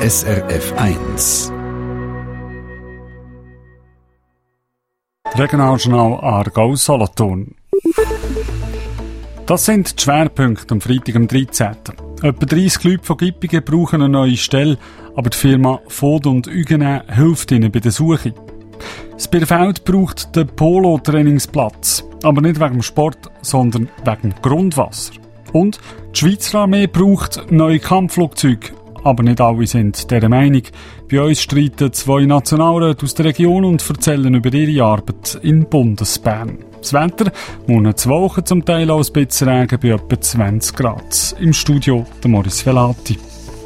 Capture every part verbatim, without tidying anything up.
S R F eins. Regionaljournal Aargau-Solothurn. Das sind die Schwerpunkte am Freitag, am dreizehnten Etwa dreissig Leute von Gippingen brauchen eine neue Stelle, aber die Firma Vod und Ügene hilft ihnen bei der Suche. Das Bierfeld braucht den Polo-Trainingsplatz, aber nicht wegen dem Sport, sondern wegen dem Grundwasser. Und die Schweizer Armee braucht neue Kampfflugzeuge, aber nicht alle sind dieser Meinung. Bei uns streiten zwei Nationalräte aus der Region und erzählen über ihre Arbeit in Bundesbern. Das Wetter, morgen zwei Wochen zum Teil auch ein bisschen Regen bei etwa zwanzig Grad. Im Studio der Moris Velati.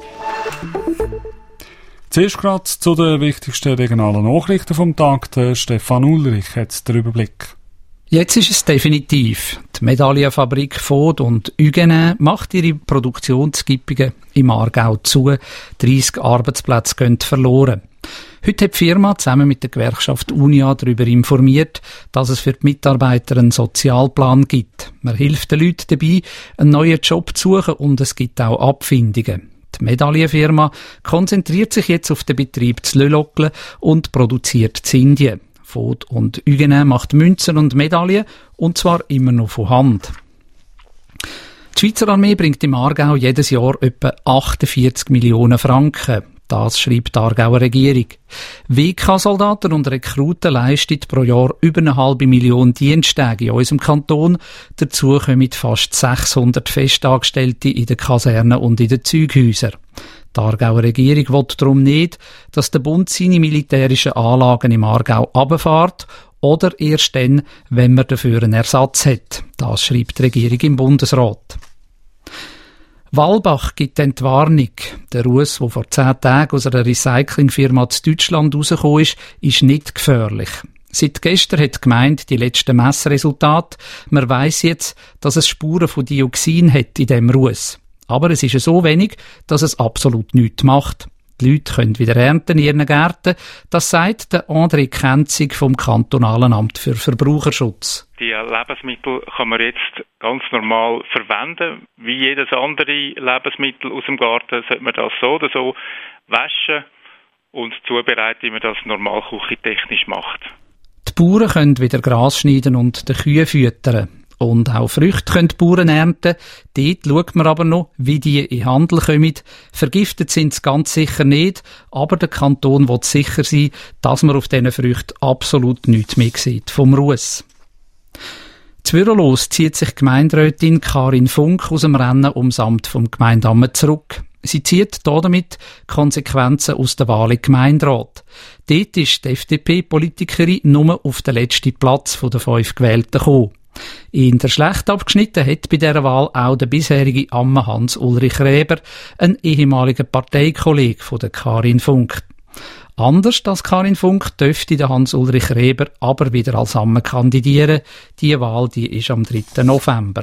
Zuerst gerade zu den wichtigsten regionalen Nachrichten vom Tag. Der Stefan Ulrich hat den Überblick. Jetzt ist es definitiv. Die Medaillenfabrik Vod und Ügene macht ihre Produktionsgippungen im Aargau zu. dreissig Arbeitsplätze gehen verloren. Heute hat die Firma zusammen mit der Gewerkschaft Unia darüber informiert, dass es für die Mitarbeiter einen Sozialplan gibt. Man hilft den Leuten dabei, einen neuen Job zu suchen und es gibt auch Abfindungen. Die Medaillenfirma konzentriert sich jetzt auf den Betrieb zu Lölockle und produziert zu Indien. Vod und Ügene macht Münzen und Medaillen, und zwar immer noch von Hand. Die Schweizer Armee bringt im Aargau jedes Jahr etwa achtundvierzig Millionen Franken. Das schreibt die Aargauer Regierung. W K-Soldaten und Rekruten leisten pro Jahr über eine halbe Million Diensttage in unserem Kanton. Dazu kommen fast sechshundert Festangestellte in den Kasernen und in den Zeughäusern. Die Aargauer Regierung will darum nicht, dass der Bund seine militärischen Anlagen im Aargau runterfährt oder erst dann, wenn man dafür einen Ersatz hat. Das schreibt die Regierung im Bundesrat. Walbach gibt Entwarnung. Der Russ, der vor zehn Tagen aus einer Recyclingfirma in Deutschland rausgekommen ist, ist nicht gefährlich. Seit gestern hat die Gemeinde die letzten Messresultate. Man weiss jetzt, dass es Spuren von Dioxin hat in diesem Russ. Aber es ist so wenig, dass es absolut nichts macht. Die Leute können wieder ernten in ihren Gärten. Das sagt der André Kenzig vom Kantonalen Amt für Verbraucherschutz. Die Lebensmittel kann man jetzt ganz normal verwenden. Wie jedes andere Lebensmittel aus dem Garten sollte man das so oder so waschen und zubereiten, wie man das normal küchentechnisch macht. Die Bauern können wieder Gras schneiden und den Kühe füttern. Und auch Früchte können die Bauern ernten. Dort schaut man aber noch, wie die in den Handel kommen. Vergiftet sind sie ganz sicher nicht, aber der Kanton will sicher sein, dass man auf diesen Früchten absolut nichts mehr sieht vom Russ. Zwirrlos zieht sich Gemeinderätin Karin Funk aus dem Rennen ums Amt vom Gemeindeamt zurück. Sie zieht damit Konsequenzen aus der Wahl im Gemeinderat. Dort ist die F D P-Politikerin nur auf den letzten Platz von den fünf Gewählten gekommen. In der schlecht abgeschnitten hat bei dieser Wahl auch der bisherige Amme Hans-Ulrich Reber, ein ehemaliger Parteikollege von der Karin Funk. Anders als Karin Funk dürfte der Hans-Ulrich Reber aber wieder als Amme kandidieren. Die Wahl die ist am dritten November.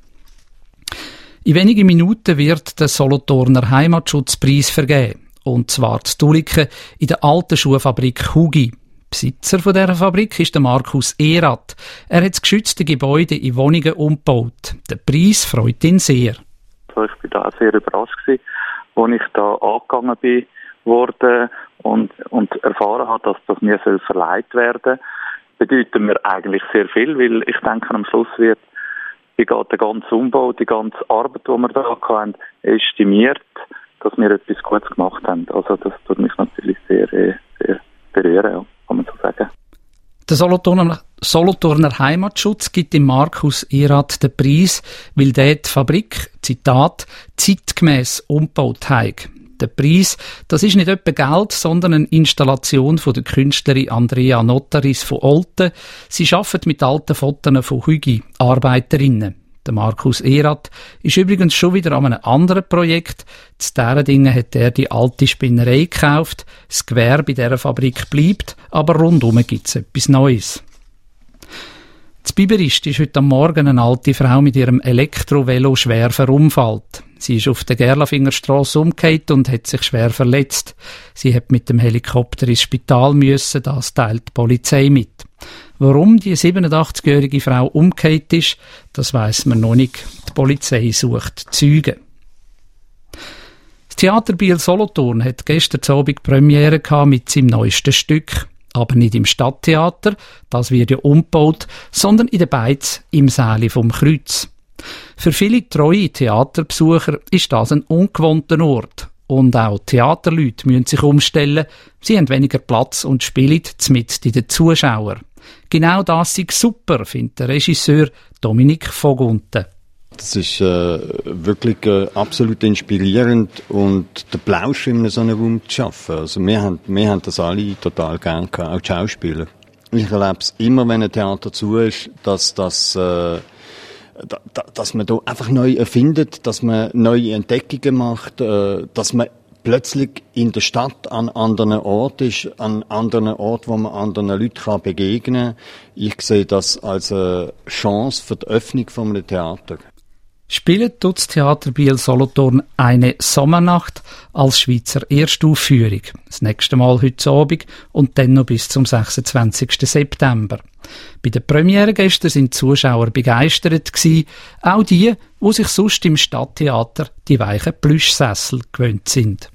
In wenigen Minuten wird der Solothurner Heimatschutzpreis vergeben. Und zwar zu Tuliken in der alten Schuhfabrik Hugi. Besitzer von dieser Fabrik ist der Markus Erath. Er hat das geschützte Gebäude in Wohnungen umgebaut. Der Preis freut ihn sehr. Ich war da sehr überrascht, als ich da angegangen bin worden und, und erfahren habe, dass das mir verleiht werden soll. Bedeutet mir eigentlich sehr viel, weil ich denke, am Schluss wird wie geht der ganze Umbau, die ganze Arbeit, die wir da hatten, estimiert, dass wir etwas Gutes gemacht haben. Also das tut mich natürlich sehr, sehr berühren, ja, kann man so sagen. Der Solothurner, Solothurner Heimatschutz gibt dem Markus Erath den Preis, weil der die Fabrik, Zitat, zeitgemäss umgebaut hat. Der Preis, das ist nicht etwa Geld, sondern eine Installation von der Künstlerin Andrea Notaris von Olten. Sie arbeitet mit alten Fotos von Hügi, Arbeiterinnen. Der Markus Erath ist übrigens schon wieder an einem anderen Projekt. Zu diesen Dingen hat er die alte Spinnerei gekauft. Das Gewerbe in dieser Fabrik bleibt, aber rundum gibt es etwas Neues. Z Biberist ist heute am Morgen eine alte Frau mit ihrem Elektrovelo schwer verunfallt. Sie ist auf der Gerlafingerstrasse umgekehrt und hat sich schwer verletzt. Sie hat mit dem Helikopter ins Spital müssen, das teilt die Polizei mit. Warum die siebenundachtzigjährige Frau umgekehrt ist, das weiss man noch nicht. Die Polizei sucht Zeugen. Das Theater Biel-Solothurn hat gestern Abend Premiere gehabt mit seinem neuesten Stück. Aber nicht im Stadttheater, das wird ja umgebaut, sondern in der Beiz im Säli vom Kreuz. Für viele treue Theaterbesucher ist das ein ungewohnter Ort. Und auch Theaterleute müssen sich umstellen. Sie haben weniger Platz und spielen mitten in den Zuschauern. Genau das ist super, findet der Regisseur Dominik Vogunten. Das ist äh, wirklich äh, absolut inspirierend und der Plausch in so einem Raum zu schaffen. Also wir haben, wir haben das alle total gern gehabt, auch die Schauspieler. Ich erlebe es immer, wenn ein Theater zu ist, dass, dass, äh, da, da, dass man da einfach neu erfindet, dass man neue Entdeckungen macht, äh, dass man plötzlich in der Stadt an anderen Orten ist, an anderen Orten, wo man anderen Leuten kann begegnen kann. Ich sehe das als eine Chance für die Öffnung von einem Theater. Spielt tut das Theater Biel-Solothurn eine Sommernacht als Schweizer Erstaufführung. Das nächste Mal heute Abend und dann noch bis zum sechsundzwanzigsten September. Bei der Premiere gestern sind die Zuschauer begeistert gewesen, auch die, die sich sonst im Stadttheater die weichen Plüschsessel gewöhnt sind.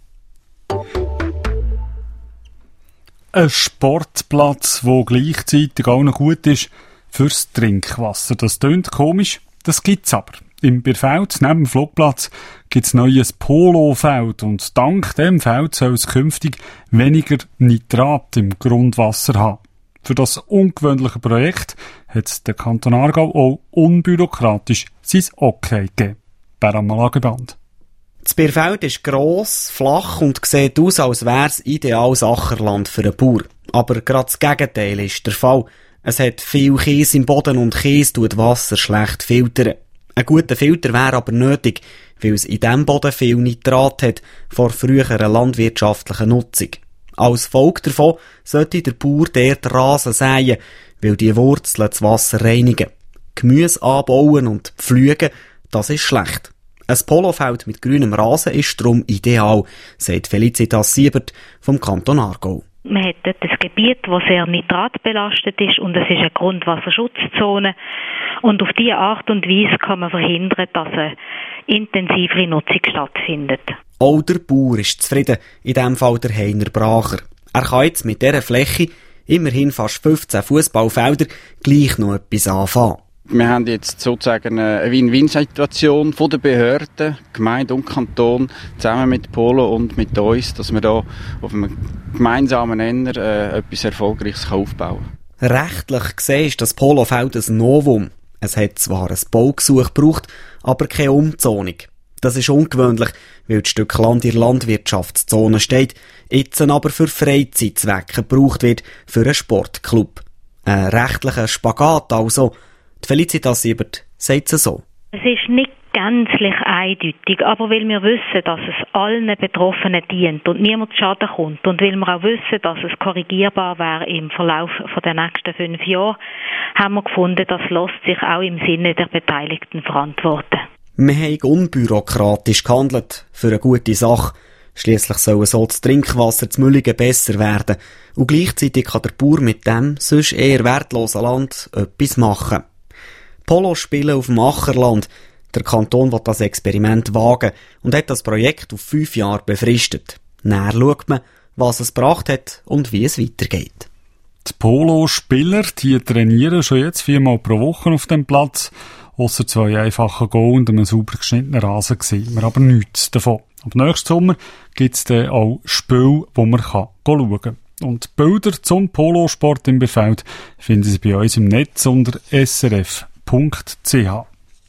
Ein Sportplatz, der gleichzeitig auch noch gut ist fürs Trinkwasser. Das tönt komisch, das gibt's aber. Im Bierfeld, neben dem Flugplatz, gibt's neues Polofeld und dank dem Feld soll es künftig weniger Nitrat im Grundwasser haben. Für das ungewöhnliche Projekt hat der Kanton Aargau auch unbürokratisch sein Okay gegeben. Bärenmalageband. Das Bierfeld ist gross, flach und sieht aus, als wäre es ideales Ackerland für einen Bauer. Aber gerade das Gegenteil ist der Fall. Es hat viel Kies im Boden und Kies tut Wasser schlecht filtern. Ein guter Filter wäre aber nötig, weil es in diesem Boden viel Nitrat hat vor früherer landwirtschaftlicher Nutzung. Als Folge davon sollte der Bauer dort Rasen säen, weil die Wurzeln das Wasser reinigen. Gemüse anbauen und pflügen, das ist schlecht. Ein Polofeld mit grünem Rasen ist darum ideal, sagt Felicitas Siebert vom Kanton Aargau. Man hat dort ein Gebiet, das sehr nitratbelastet ist und es ist eine Grundwasserschutzzone. Und auf diese Art und Weise kann man verhindern, dass eine intensivere Nutzung stattfindet. Auch der Bauer ist zufrieden, in diesem Fall der Heiner Bracher. Er kann jetzt mit dieser Fläche, immerhin fast fünfzehn Fußballfelder, gleich noch etwas anfangen. Wir haben jetzt sozusagen eine Win-Win-Situation von den Behörden, Gemeinde und Kanton, zusammen mit Polo und mit uns, dass wir da auf einem gemeinsamen Nenner äh, etwas Erfolgreiches aufbauen können. Rechtlich gesehen ist das Polofeld ein Novum. Es hat zwar ein Baugesuch gebraucht, aber keine Umzonung. Das ist ungewöhnlich, weil das Stück Land in der Landwirtschaftszone steht, jetzt aber für Freizeitzwecke gebraucht wird für einen Sportclub. Ein rechtlicher Spagat also. Die Felicitas Siebert sagt es so. Es ist nicht gänzlich eindeutig, aber weil wir wissen, dass es allen Betroffenen dient und niemand zu Schaden kommt und weil wir auch wissen, dass es korrigierbar wäre im Verlauf der nächsten fünf Jahre, haben wir gefunden, das lässt sich auch im Sinne der Beteiligten verantworten. Wir haben unbürokratisch gehandelt für eine gute Sache. Schliesslich soll so das Trinkwasser zu Mülligen besser werden und gleichzeitig kann der Bauer mit dem sonst eher wertlosen Land etwas machen. Polo spielen auf dem Ackerland. Der Kanton will das Experiment wagen und hat das Projekt auf fünf Jahre befristet. Näher schaut man, was es gebracht hat und wie es weitergeht. Die Polo-Spieler, die trainieren schon jetzt viermal pro Woche auf dem Platz. Ausser zwei einfachen Goal und einem sauber geschnittenen Rasen sehen wir aber nichts davon. Aber nächsten Sommer gibt es dann auch Spiele, wo man kann schauen kann. Und Bilder zum Polosport im Bierfeld finden Sie bei uns im Netz unter s r f punkt c h.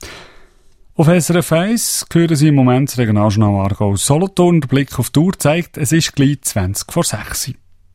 Auf S R F eins hören Sie im Moment das Regionaljournal Aargau Solothurn. Der Blick auf die Uhr zeigt, es ist gleich zwanzig vor sechs.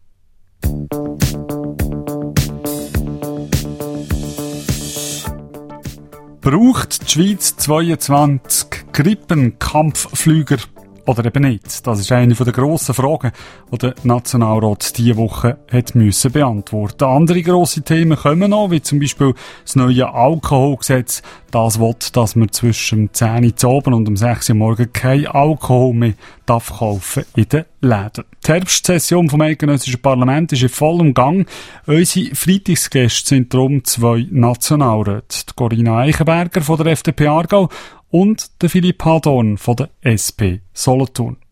Braucht die Schweiz zweiundzwanzig Grippenkampfflüger oder eben nicht? Das ist eine der grossen Fragen, die der Nationalrat diese Woche hat müssen beantworten. Andere grosse Themen kommen noch, wie zum Beispiel das neue Alkoholgesetz. Das will, dass man zwischen zehn Uhr zu Abend und um sechs Uhr morgens kein Alkohol mehr darf kaufen in den Läden. Die Herbstsession vom eidgenössischen Parlament ist in vollem Gang. Unsere Freitagsgäste sind darum zwei Nationalräte. Die Corinna Eichenberger von der F D P Aargau und der Philipp Hadorn von der S P Solothurn.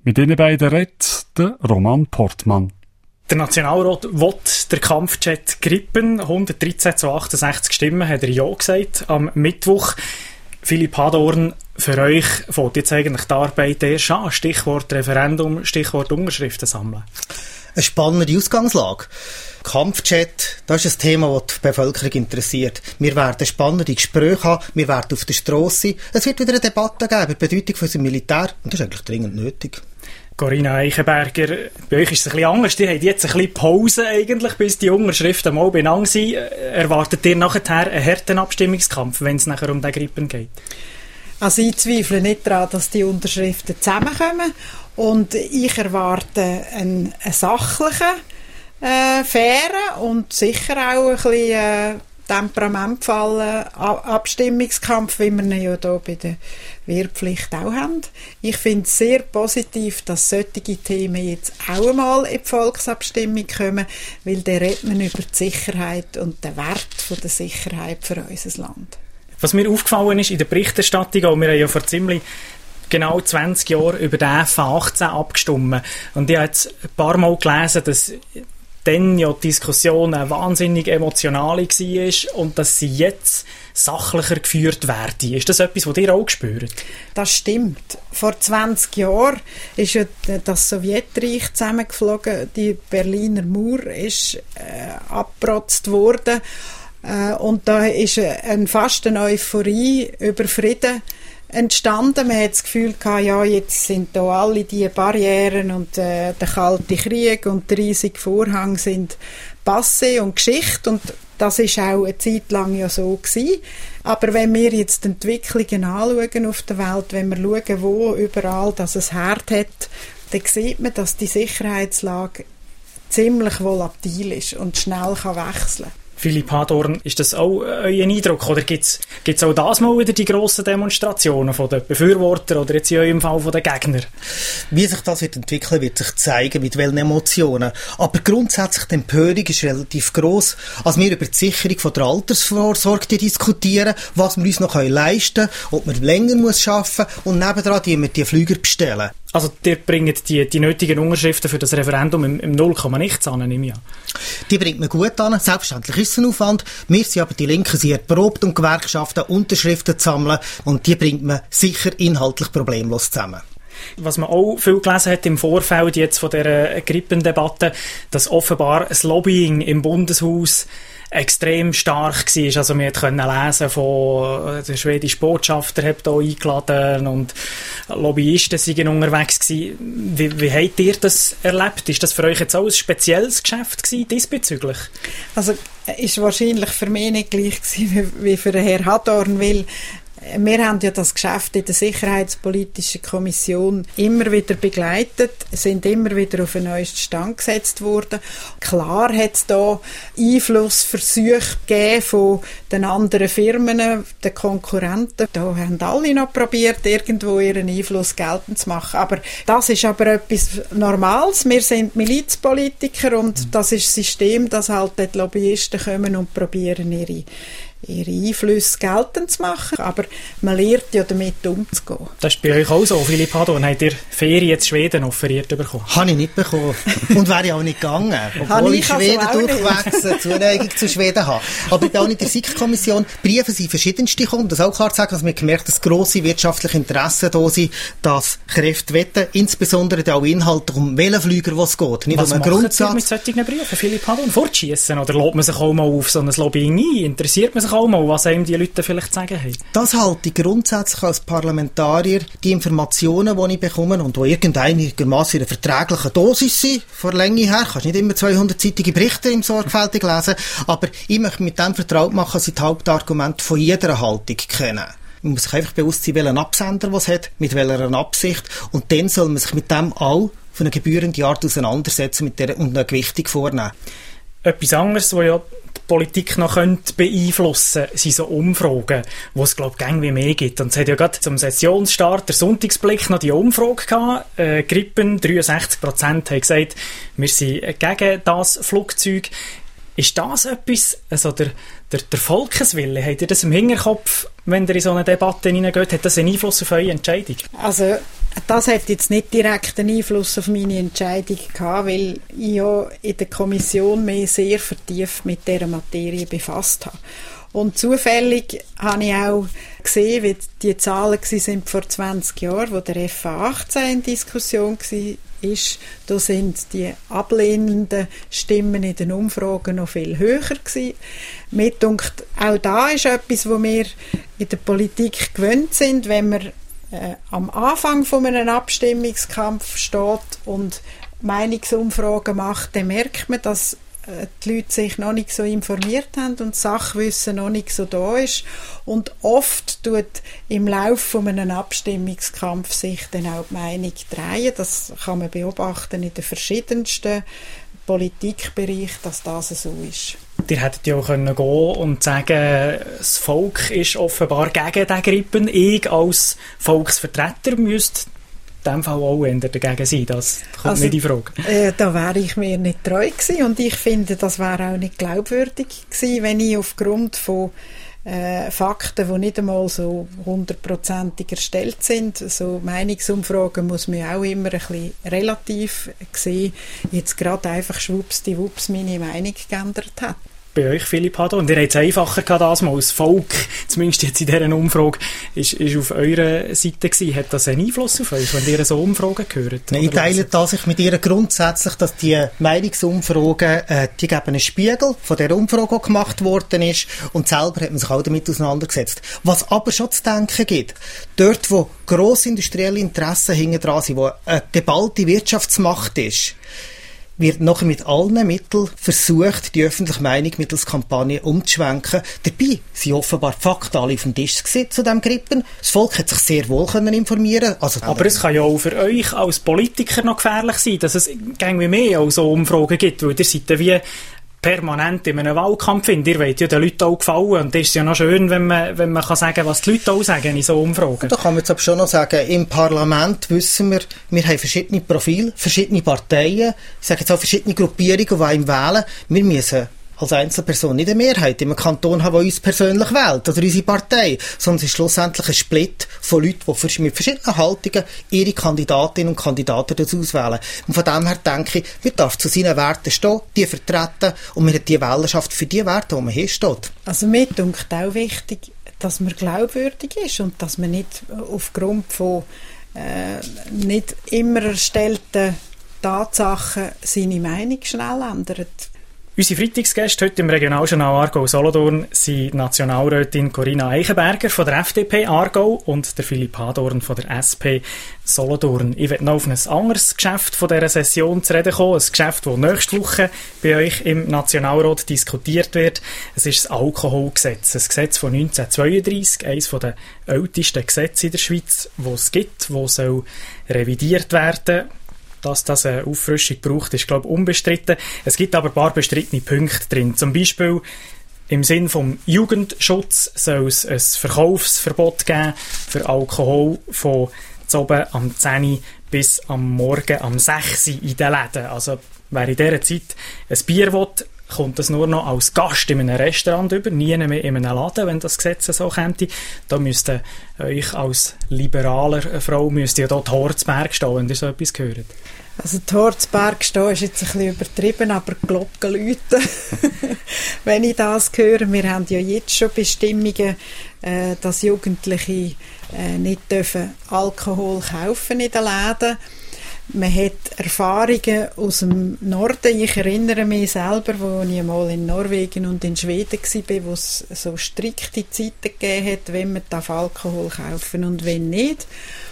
Mit ihnen beiden redet der Roman Portmann. Der Nationalrat will den Kampfjet Gripen. hundertdreizehn zu achtundsechzig Stimmen hat er ja gesagt am Mittwoch. Philipp Hadorn, für euch fängt jetzt eigentlich die Arbeit erst an. Stichwort Referendum, Stichwort Unterschriften sammeln. Eine spannende Ausgangslage. Kampfjet, das ist ein Thema, das die Bevölkerung interessiert. Wir werden spannende Gespräche haben, wir werden auf der Strasse sein. Es wird wieder eine Debatte geben über die Bedeutung von unserem Militär und das ist eigentlich dringend nötig. Corinna Eichenberger, bei euch ist es ein bisschen anders. Ihr habt jetzt ein bisschen Pause eigentlich, bis die Unterschriften mal benannt sind. Erwartet ihr nachher einen harten Abstimmungskampf, wenn es nachher um den Gripen geht? Also ich zweifle nicht daran, dass die Unterschriften zusammenkommen. Und ich erwarte einen, einen sachlichen, äh, fairen und sicher auch ein bisschen äh, temperamentvollen Abstimmungskampf, wie wir ihn ja hier bei der Wehrpflicht auch haben. Ich finde es sehr positiv, dass solche Themen jetzt auch einmal in die Volksabstimmung kommen, weil dann redet man über die Sicherheit und den Wert von der Sicherheit für unser Land. Was mir aufgefallen ist in der Berichterstattung, auch wir haben ja vor ziemlich genau zwanzig Jahren über den F achtzehn abgestimmt. Und ich habe jetzt ein paar Mal gelesen, dass dann ja die Diskussion wahnsinnig emotional war und dass sie jetzt sachlicher geführt werden. Ist das etwas, was ihr auch spürt? Das stimmt. Vor zwanzig Jahren ist ja das Sowjetreich zusammengeflogen, die Berliner Mauer ist äh, abgeprotzt worden äh, und da ist eine fast eine Euphorie über Frieden entstanden. Man hat das Gefühl gehabt, ja, jetzt sind da alle diese Barrieren und äh, der Kalte Krieg und der riesige Vorhang sind Passé und Geschichte und das ist auch eine Zeit lang ja so gewesen. Aber wenn wir jetzt die Entwicklungen anschauen auf der Welt, wenn wir schauen, wo überall das es Herd hat, dann sieht man, dass die Sicherheitslage ziemlich volatil ist und schnell kann wechseln. Philipp Hadorn, ist das auch euer Eindruck? Oder gibt es auch das mal wieder die grossen Demonstrationen von den Befürwortern oder jetzt in eurem Fall von den Gegnern? Wie sich das wird entwickeln, wird sich zeigen, mit welchen Emotionen. Aber grundsätzlich die Empörung ist relativ gross, als wir über die Sicherung von der Altersvorsorge diskutieren, was wir uns noch leisten können, ob man länger muss arbeiten muss und nebendran die wir die Flüger bestellen. Also ihr bringt die, die nötigen Unterschriften für das Referendum im, im null Komma nichts an, nehme ich an. Die bringt man gut an. Selbstverständlich ist es ein Aufwand. Wir sind aber die Linken sehr erprobt, um Gewerkschaften Unterschriften zu sammeln und die bringt man sicher inhaltlich problemlos zusammen. Was man auch viel gelesen hat im Vorfeld jetzt von dieser Grippendebatte, dass offenbar das Lobbying im Bundeshaus extrem stark war. Also wir konnten lesen von der schwedischen Botschafter hat hier eingeladen und Lobbyisten waren unterwegs gewesen. Wie, wie habt ihr das erlebt? Ist das für euch jetzt auch ein spezielles Geschäft gewesen, diesbezüglich? Also ist wahrscheinlich für mich nicht gleich gewesen wie für Herrn Hadorn, weil wir haben ja das Geschäft in der Sicherheitspolitischen Kommission immer wieder begleitet, sind immer wieder auf einen neuesten Stand gesetzt worden. Klar hat es da Einflussversuche gegeben von den anderen Firmen, den Konkurrenten. Da haben alle noch probiert, irgendwo ihren Einfluss geltend zu machen. Aber das ist aber etwas Normales. Wir sind Milizpolitiker und das ist das System, dass halt die Lobbyisten kommen und probieren ihre ihre Einflüsse geltend zu machen, aber man lernt ja damit umzugehen. Das ist bei euch auch so, Philipp Hadorn. Habt ihr Ferien in Schweden offeriert bekommen? Habe ich nicht bekommen. Und wäre ja auch nicht gegangen. Obwohl ich, ich Schweden also durchwachsen, Zuneigung zu Schweden habe. Aber auch in der S I K-Kommission Briefe sind verschiedenste gekommen. Das auch klar zu sagen, dass wir gemerkt, dass grosse wirtschaftliche Interessen da sind, dass Kräfte wetten, insbesondere auch inhaltlich um welchen Flüger es geht. Nicht Was um macht Grundsatz. ihr mit solchen Briefen, Philipp Hadorn? Fortschiessen? Oder lässt man sich auch mal auf so ein Lobbying ein? Interessiert man sich auch mal, was einem die Leute vielleicht sagen haben? Das halte ich grundsätzlich als Parlamentarier, die Informationen, die ich bekomme und die irgendeinigermaßen in einer verträglichen Dosis sind, vor Länge her, kannst nicht immer zweihundertseitige Berichte im sorgfältig lesen, aber ich möchte mit dem vertraut machen, dass ich die Hauptargumente von jeder Haltung kennen. Man muss sich einfach bewusst sein, welchen Absender was hat, mit welcher Absicht, und dann soll man sich mit dem auch auf eine gebührende Art auseinandersetzen mit der, und eine Gewichtung vornehmen. Etwas anderes, was ja die Politik noch beeinflussen könnte, sind so Umfragen, wo es, glaube ich, wie mehr gibt. Und es hat ja gerade zum Sessionsstart der Sonntagsblick noch die Umfrage gehabt. Äh, Gripen, dreiundsechzig Prozent haben gesagt, wir sind gegen das Flugzeug. Ist das etwas, also der, der, der Volkswille, habt ihr das im Hinterkopf, wenn ihr in so eine Debatte hineingeht? Hat das einen Einfluss auf eure Entscheidung? Also das hat jetzt nicht direkt einen Einfluss auf meine Entscheidung gehabt, weil ich ja in der Kommission mich sehr vertieft mit dieser Materie befasst habe. Und zufällig habe ich auch gesehen, wie die Zahlen sind vor zwanzig Jahren, wo der F A achtzehn in Diskussion war. Da sind die ablehnenden Stimmen in den Umfragen noch viel höher gewesen. Mir dunkt, auch da ist etwas, wo wir in der Politik gewöhnt sind, wenn man äh, am Anfang von einem Abstimmungskampf steht und Meinungsumfragen macht, dann merkt man, dass die Leute sich noch nicht so informiert haben und das Sachwissen noch nicht so da ist. Und oft tut im Laufe von einem Abstimmungskampf sich dann auch die Meinung drehen. Das kann man beobachten in den verschiedensten Politikbereichen, dass das so ist. Ihr hättet ja auch gehen und sagen, das Volk ist offenbar gegen den Grippen. Ich als Volksvertreter müsste in dem Fall auch eher dagegen sein. Das kommt also, nicht in Frage. Äh, da wäre ich mir nicht treu gewesen und ich finde, das wäre auch nicht glaubwürdig gewesen, wenn ich aufgrund von äh, Fakten, die nicht einmal so hundertprozentig erstellt sind, so Meinungsumfragen muss man auch immer ein bisschen relativ sehen, jetzt gerade einfach schwuppsdiwupps meine Meinung geändert hat. Bei euch, Philipp Hadorn, und ihr habt es einfacher gehabt, das mal. Das Volk, zumindest jetzt in dieser Umfrage, ist, ist auf eurer Seite gewesen. Hat das einen Einfluss auf euch, wenn ihr so Umfragen hört? Nein, ich teile das ich mit ihr grundsätzlich, dass die Meinungsumfragen, äh, die geben einen Spiegel von der Umfrage, die gemacht worden ist, und selber hat man sich auch damit auseinandergesetzt. Was aber schon zu denken gibt, dort, wo grosse industrielle Interessen hinten dran sind, wo eine geballte Wirtschaftsmacht ist, wird nachher mit allen Mitteln versucht, die öffentliche Meinung mittels Kampagne umzuschwenken. Dabei sind offenbar die Fakten alle auf dem Tisch gewesen zu diesem Grippen. Das Volk hat sich sehr wohl können informieren. Also, aber es kann ja auch für euch als Politiker noch gefährlich sein, dass es irgendwie mehr auch so Umfragen gibt, weil ihr seid ja wie permanent in einem Wahlkampf sind. Ihr wollt ja den Leuten auch gefallen. Und das ist ja noch schön, wenn man, wenn man kann sagen, was die Leute auch sagen in so Umfragen. Da kann man jetzt aber schon noch sagen, im Parlament wissen wir, wir haben verschiedene Profile, verschiedene Parteien, ich sage jetzt auch verschiedene Gruppierungen, die einem wählen. Wir müssen als Einzelperson nicht eine Mehrheit im Kanton haben, die uns persönlich wählt, oder unsere Partei, sondern es ist schlussendlich ein Split von Leuten, die mit verschiedenen Haltungen ihre Kandidatinnen und Kandidaten auswählen. Und von dem her denke ich, man darf zu seinen Werten stehen, die vertreten, und man hat die Wählerschaft für die Werte, wo man hinsteht. Also mir dunkt auch wichtig, dass man glaubwürdig ist und dass man nicht aufgrund von äh, nicht immer erstellten Tatsachen seine Meinung schnell ändert. Unsere Freitagsgäste heute im Regionaljournal Aargau-Solothurn sind Nationalrätin Corinna Eichenberger von der F D P Aargau und der Philipp Hadorn von der S P Solothurn. Ich werde noch auf ein anderes Geschäft von dieser Session zu reden kommen, ein Geschäft, das nächste Woche bei euch im Nationalrat diskutiert wird. Es ist das Alkoholgesetz, ein Gesetz von neunzehnhundertzweiunddreissig, eines der ältesten Gesetze in der Schweiz, das es gibt, das soll revidiert werden. Dass das eine Auffrischung braucht, ist, glaube ich, unbestritten. Es gibt aber ein paar bestrittene Punkte drin. Zum Beispiel im Sinn vom Jugendschutz soll es ein Verkaufsverbot geben für Alkohol von oben am zehn Uhr bis am Morgen am sechs Uhr in den Läden. Also wer in dieser Zeit ein Bier will, kommt das nur noch als Gast in einem Restaurant über, nie mehr in einem Laden, wenn das Gesetz so kommt. Da müsste euch als liberaler Frau müsste ja dort Horzberg stehen, wenn ihr so etwas hört. Also die Horzberg stehen ist jetzt ein bisschen übertrieben, aber die Glocken läuten, wenn ich das höre. Wir haben ja jetzt schon Bestimmungen, äh, dass Jugendliche äh, nicht dürfen Alkohol kaufen in den Läden. Man hat Erfahrungen aus dem Norden. Ich erinnere mich selber, als ich mal in Norwegen und in Schweden war, wo es so strikte Zeiten gegeben hat, wenn man Alkohol kaufen und wenn nicht.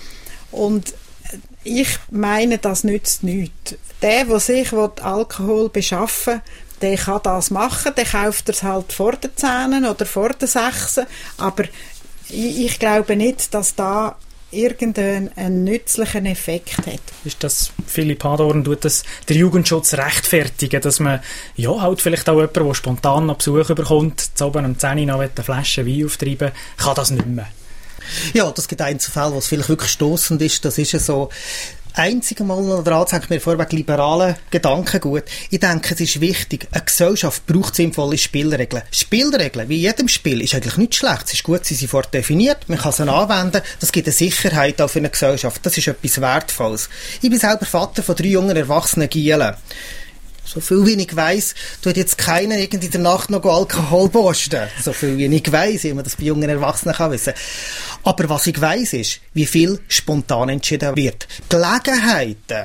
Und ich meine, das nützt nichts. Der, der sich Alkohol beschaffen will, der kann das machen, der kauft es halt vor den Zähnen oder vor den Sechsen. Aber ich, ich glaube nicht, dass da irgendeinen nützlichen Effekt hat. Ist das, Philipp Hadorn, tut das der Jugendschutz rechtfertigen, dass man ja halt vielleicht auch jemand, der spontan noch Besuch bekommt, zu oben am zehn Uhr noch eine Flasche Wein auftreiben, kann das nicht mehr? Ja, das gibt Einzelfälle, wo es vielleicht wirklich stossend ist. Das ist ja so. einzige Mal noch dran, sagt mir vorweg liberalen Gedankengut. Ich denke, es ist wichtig, eine Gesellschaft braucht sinnvolle Spielregeln. Spielregeln, wie in jedem Spiel, ist eigentlich nichts Schlechtes. Es ist gut, sie sind vordefiniert, man kann sie anwenden, das gibt eine Sicherheit auch für eine Gesellschaft. Das ist etwas Wertvolles. Ich bin selber Vater von drei jungen erwachsenen Gielen. So viel wie ich weiss, tut jetzt keiner irgendwie in der Nacht noch Alkohol posten. So viel wie ich weiss, wie man das bei jungen Erwachsenen kann wissen. Aber was ich weiss ist, wie viel spontan entschieden wird. Gelegenheiten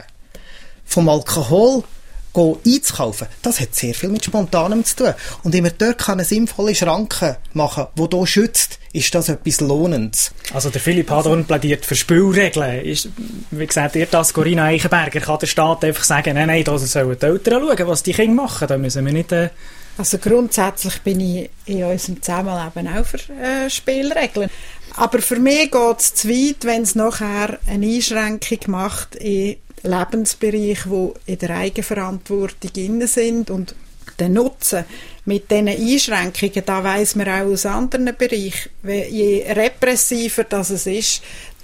vom Alkohol einzukaufen, das hat sehr viel mit Spontanem zu tun. Und wenn man dort eine sinnvolle Schranke machen kann, die hier schützt, ist das etwas Lohnendes. Also der Philipp Hadorn plädiert für Spielregeln. Ist, wie gesagt, ihr das, Corinna Eichenberger, kann der Staat einfach sagen, nein, nein, da sollen die Eltern schauen, was die Kinder machen, da müssen wir nicht... Äh Also grundsätzlich bin ich in unserem Zusammenleben auch für äh, Spielregeln. Aber für mich geht es zu weit, wenn es nachher eine Einschränkung macht in Lebensbereiche, die in der Eigenverantwortung drin sind, und der Nutzen mit diesen Einschränkungen, da weiss man auch aus anderen Bereichen, je repressiver das es ist,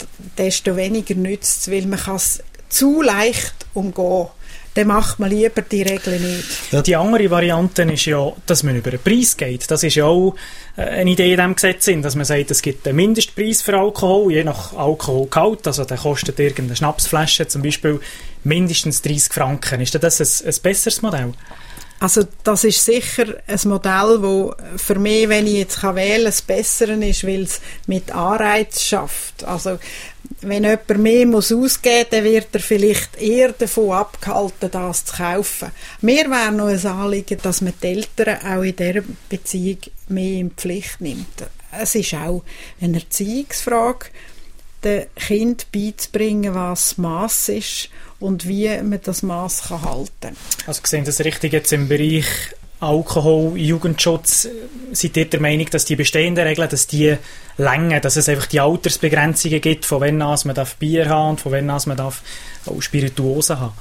desto weniger nützt es, weil man es zu leicht umgehen kann. Dann macht man lieber die Regeln nicht. Ja. Die andere Variante ist ja, dass man über den Preis geht. Das ist ja auch eine Idee in diesem Gesetz, dass man sagt, es gibt einen Mindestpreis für Alkohol, je nach Alkoholgehalt. Also der kostet irgendeine Schnapsflasche zum Beispiel mindestens dreissig Franken. Ist das ein, ein besseres Modell? Also das ist sicher ein Modell, das für mich, wenn ich jetzt wählen kann, das Bessere ist, weil es mit Anreiz schafft. Also wenn jemand mehr muss ausgeben muss, dann wird er vielleicht eher davon abgehalten, das zu kaufen. Mir wäre noch ein Anliegen, dass man die Eltern auch in dieser Beziehung mehr in die Pflicht nimmt. Es ist auch eine Erziehungsfrage, dem Kind beizubringen, was Mass ist und wie man das Mass kann halten kann. Also sehen das richtig jetzt im Bereich Alkohol, Jugendschutz, seid ihr der Meinung, dass die bestehenden Regeln, dass die länger, dass es einfach die Altersbegrenzungen gibt, von wann an man darf Bier haben und von wann an man darf auch Spirituosen haben?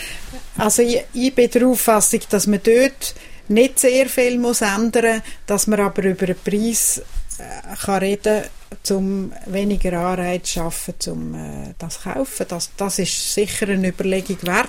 Also ich, ich bin der Auffassung, dass man dort nicht sehr viel muss ändern muss, dass man aber über den Preis äh, kann reden kann, um weniger Anreiz zu schaffen, um äh, das zu kaufen. Das, das ist sicher eine Überlegung wert.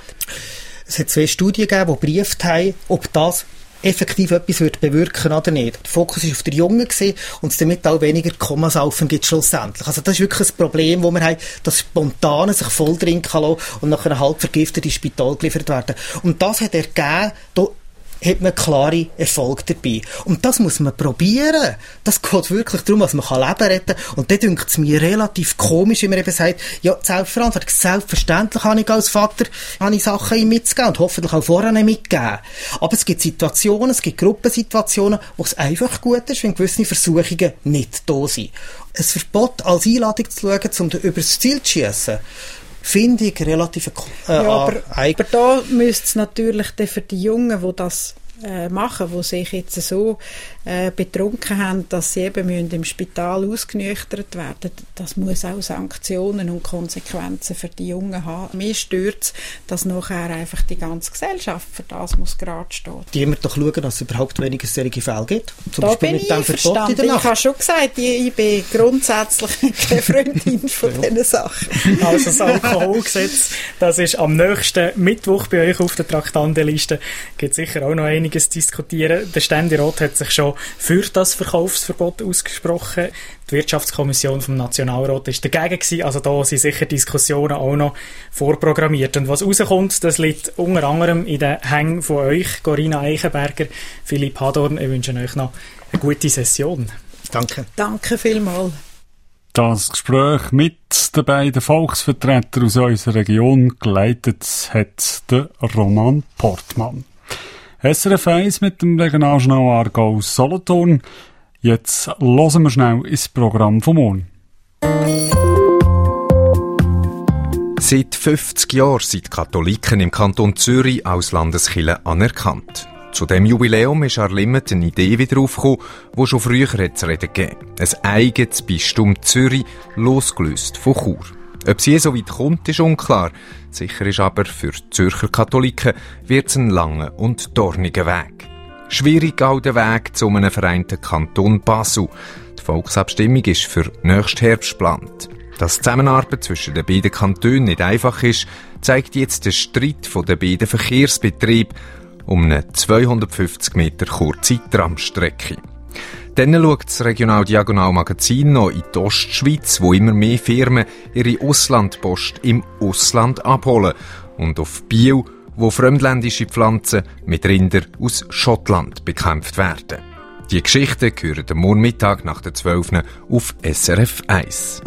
Es hat zwei Studien gegeben, die geprüft haben, ob das effektiv etwas wird bewirken oder nicht. Der Fokus war auf der Jungen gewesen, und es damit auch weniger Kommasaufen gibt schlussendlich. Also das ist wirklich ein Problem, wo wir haben, dass Spontane sich voll trinken lassen und nachher halb vergiftet ins Spital geliefert werden. Und das hat ergeben, da hat man klare Erfolge dabei. Und das muss man probieren. Das geht wirklich darum, dass man Leben retten kann. Und da dünkt es mir relativ komisch, wie man eben sagt, ja, Selbstverantwortung. Selbstverständlich habe ich als Vater habe ich Sachen ihm mitzugeben und hoffentlich auch vorher mitgeben. Aber es gibt Situationen, es gibt Gruppensituationen, wo es einfach gut ist, wenn gewisse Versuchungen nicht da sind. Ein Verbot als Einladung zu schauen, um über das Ziel zu schiessen, finde ich relativ äh, ja, aber, aber da müsste es natürlich für die Jungen, die das äh, machen, die sich jetzt so äh, betrunken haben, dass sie eben müssen im Spital ausgenüchtert werden, das muss auch Sanktionen und Konsequenzen für die Jungen haben. Mir stört es, dass nachher einfach die ganze Gesellschaft für das muss gerade stehen. Die müssen doch schauen, dass es überhaupt weniger solche Fälle gibt. Zum da Beispiel bin mit ich dem Verbot in der Ich Nacht. habe schon gesagt, ich, ich bin grundsätzlich keine Freundin von ja. diesen Sachen. Also das Alkoholgesetz, das ist am nächsten Mittwoch bei euch auf der Traktandenliste. Gibt sicher auch noch einiges zu diskutieren. Der Ständerat hat sich schon für das Verkaufsverbot ausgesprochen. Die Wirtschaftskommission vom Nationalrat ist dagegen gewesen. Also da sind sicher Diskussionen auch noch vorprogrammiert. Und was rauskommt, das liegt unter anderem in den Hängen von euch, Corinna Eichenberger, Philipp Hadorn. Ich wünsche euch noch eine gute Session. Danke. Danke vielmals. Das Gespräch mit den beiden Volksvertretern aus unserer Region geleitet hat der Roman Portmann. S R F eins mit dem Regionaljournal Aargau Solothurn. Jetzt hören wir schnell ins Programm vom Morgen. Seit fünfzig Jahren sind die Katholiken im Kanton Zürich als Landeskirche anerkannt. Zu diesem Jubiläum ist an Limmat eine Idee wieder aufgekommen, die schon früher zu reden gegeben. Ein eigenes Bistum Zürich, losgelöst von Chur. Ob es je so weit kommt, ist unklar. Sicher ist aber, für die Zürcher Katholiken wird es ein langer und dorniger Weg. Schwierig auch der Weg zu einem vereinten Kanton Basel. Die Volksabstimmung ist für nächsten Herbst geplant. Dass die Zusammenarbeit zwischen den beiden Kantonen nicht einfach ist, zeigt jetzt der Streit der beiden Verkehrsbetriebe um eine zweihundertfünfzig Meter kurze Tramstrecke. Dann schaut das Regional-Diagonal-Magazin noch in die Ostschweiz, wo immer mehr Firmen ihre Auslandpost im Ausland abholen. Und auf Biel, wo fremdländische Pflanzen mit Rindern aus Schottland bekämpft werden. Die Geschichten hören am morgen Mittag nach der zwölf auf S R F eins.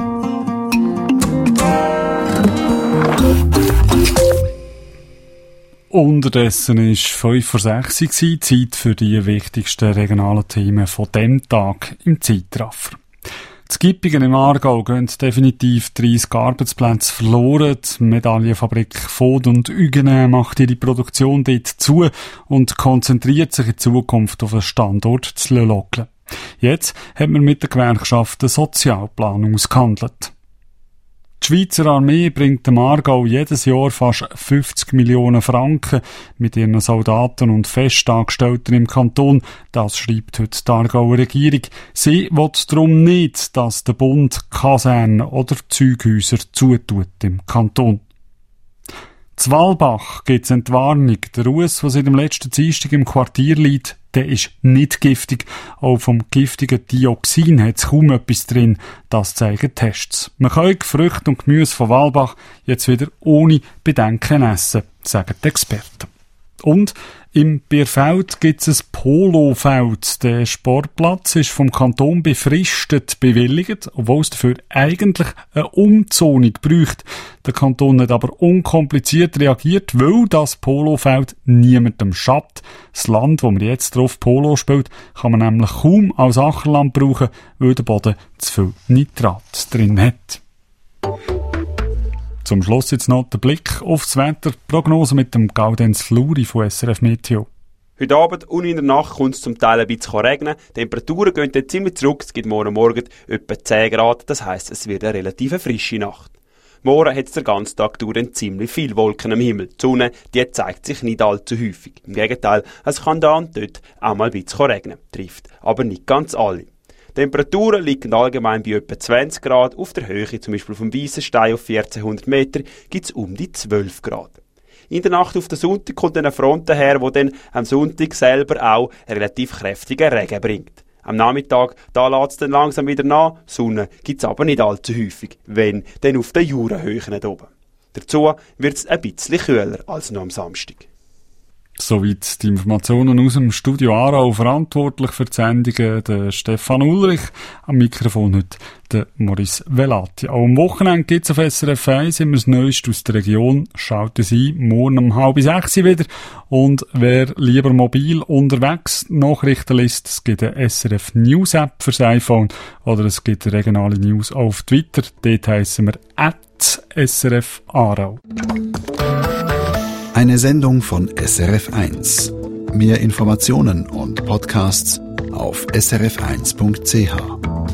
Unterdessen war fünf vor sechs Uhr, Zeit für die wichtigsten regionalen Themen von diesem Tag im Zeitraffer. Die Gippingen im Aargau gehen definitiv dreissig Arbeitsplätze verloren. Die Medaillenfabrik Vod und Ügene macht ihre Produktion dort zu und konzentriert sich in Zukunft auf den Standort zu Lölocklen. Jetzt hat man mit der Gewerkschaft den Sozialplan ausgehandelt. Die Schweizer Armee bringt dem Aargau jedes Jahr fast fünfzig Millionen Franken mit ihren Soldaten und Festangestellten im Kanton. Das schreibt heute die Aargauer Regierung. Sie will darum nicht, dass der Bund Kasernen oder Zeughäuser zutut im Kanton. Zu Walbach gibt es Entwarnung. Der Ruß, der seit dem letzten Dienstag im Quartier liegt, der ist nicht giftig. Auch vom giftigen Dioxin hat es kaum etwas drin. Das zeigen Tests. Man kann Früchte und Gemüse von Walbach jetzt wieder ohne Bedenken essen, sagen die Experten. Und im Bierfeld gibt es ein Polofeld. Der Sportplatz ist vom Kanton befristet bewilligt, obwohl es dafür eigentlich eine Umzonung bräuchte. Der Kanton hat aber unkompliziert reagiert, weil das Polofeld niemandem schadet. Das Land, wo man jetzt drauf Polo spielt, kann man nämlich kaum als Ackerland brauchen, weil der Boden zu viel Nitrat drin hat. Zum Schluss jetzt noch der Blick auf das Wetter. Prognose mit dem Gaudenz Fluri von S R F Meteo. Heute Abend und in der Nacht kommt es zum Teil ein bisschen regnen. Die Temperaturen gehen dann ziemlich zurück. Es gibt morgen Morgen etwa zehn Grad. Das heisst, es wird eine relativ frische Nacht. Morgen hat es den ganzen Tag durch dann ziemlich viele Wolken am Himmel. Die Sonne, die zeigt sich nicht allzu häufig. Im Gegenteil, es kann da und dort auch mal ein bisschen regnen. Trifft aber nicht ganz alle. Die Temperaturen liegen allgemein bei etwa zwanzig Grad. Auf der Höhe, zum Beispiel vom Weissenstein auf vierzehnhundert Meter, gibt es um die zwölf Grad. In der Nacht auf den Sonntag kommt eine Front daher, die dann am Sonntag selber auch relativ kräftigen Regen bringt. Am Nachmittag, da lässt es dann langsam wieder nach. Sonne gibt es aber nicht allzu häufig, wenn dann auf den Jurahöhen oben. Dazu wird es ein bisschen kühler als noch am Samstag. Soweit die Informationen aus dem Studio Aarau. Verantwortlich für die Sendungen der Stefan Ulrich. Am Mikrofon heute der Maurice Velati. Auch am Wochenende gibt es auf S R F eins immer das Neueste aus der Region. Schalten Sie morgen um halb sechs wieder. Und wer lieber mobil unterwegs Nachrichten liest, es gibt eine S R F News App fürs iPhone oder es gibt regionale News auf Twitter. Dort heissen wir at S R F Aarau. Eine Sendung von S R F eins. Mehr Informationen und Podcasts auf s r f eins punkt c h.